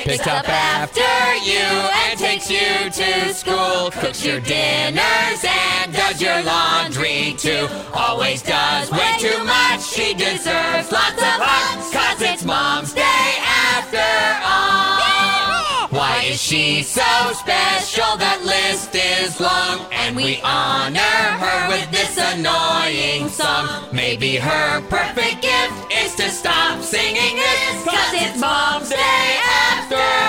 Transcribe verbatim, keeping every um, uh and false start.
picks up after you and takes you to school, cooks your dinners and does your laundry too. Always does way too much, she deserves lots of hugs, 'cause it's Mom's Day after all. Why is she so special? That list is long, and we honor her with this annoying song. Maybe her perfect gift is to stop singing this, 'cause it's Mom's Day after